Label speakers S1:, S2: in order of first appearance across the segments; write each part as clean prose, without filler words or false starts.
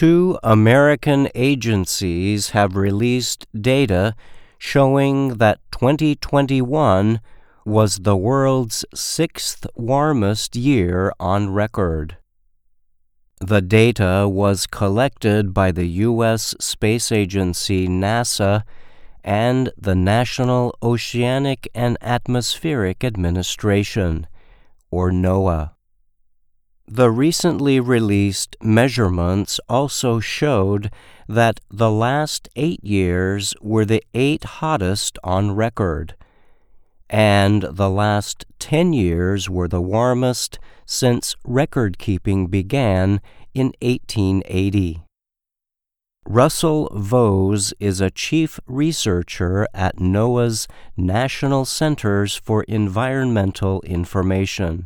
S1: Two American agencies have released data showing that 2021 was the world's sixth warmest year on record. The data was collected by the U.S. Space Agency NASA and the National Oceanic and Atmospheric Administration, or NOAA. The recently released measurements also showed that the last 8 years were the 8 hottest on record, and the last 10 years were the warmest since record-keeping began in 1880. Russell Vose is a chief researcher at NOAA's National Centers for Environmental Information.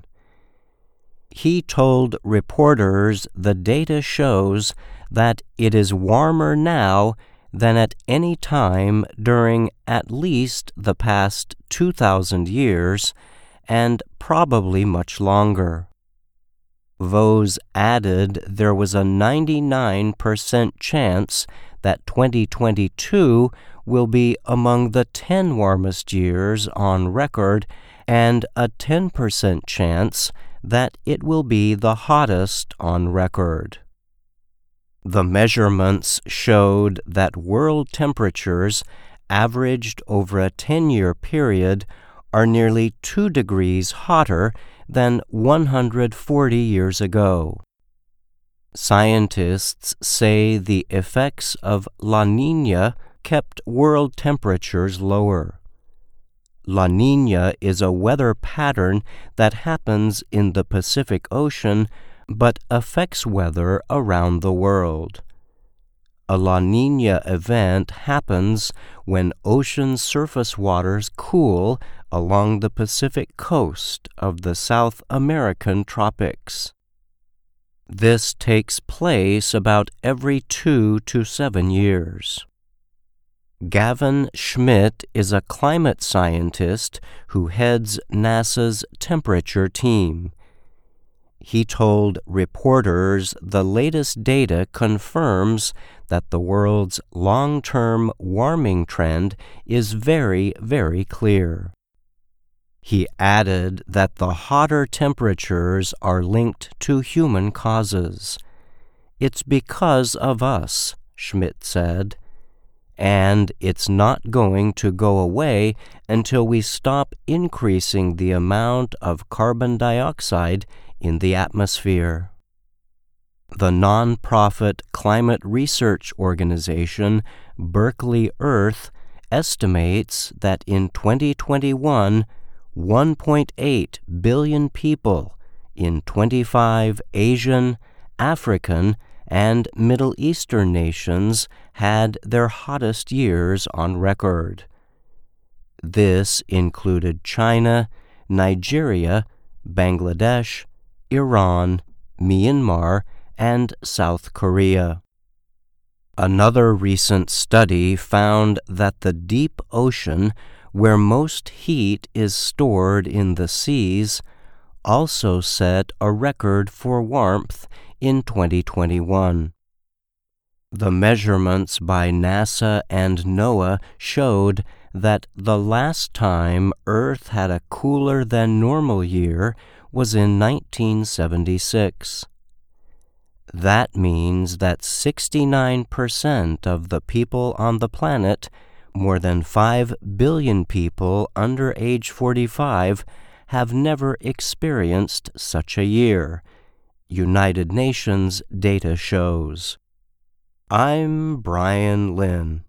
S1: He told reporters the data shows that it is warmer now than at any time during at least the past 2,000 years, and probably much longer. Vose added there was a 99% chance that 2022 will be among the 10 warmest years on record, and a 10% chance that it will be the hottest on record. The measurements showed that world temperatures averaged over a 10-year period are nearly 2 degrees hotter than 140 years ago. Scientists say the effects of La Niña kept world temperatures lower. La Niña is a weather pattern that happens in the Pacific Ocean but affects weather around the world. A La Niña event happens when ocean surface waters cool along the Pacific coast of the South American tropics. This takes place about every 2 to 7 years. Gavin Schmidt is a climate scientist who heads NASA's temperature team. He told reporters the latest data confirms that the world's long-term warming trend is very, very clear. He added that the hotter temperatures are linked to human causes. It's because of us, Schmidt said, and it's not going to go away until we stop increasing the amount of carbon dioxide in the atmosphere. The nonprofit climate research organization Berkeley Earth estimates that in 2021, 1.8 billion people in 25 Asian, African, and Middle Eastern nations had their hottest years on record. This included China, Nigeria, Bangladesh, Iran, Myanmar, and South Korea. Another recent study found that the deep ocean, where most heat is stored in the seas, also set a record for warmth in 2021. The measurements by NASA and NOAA showed that the last time Earth had a cooler than normal year was in 1976. That means that 69% of the people on the planet, more than 5 billion people under age 45, have never experienced such a year, United Nations data shows. I'm Brian Lynn.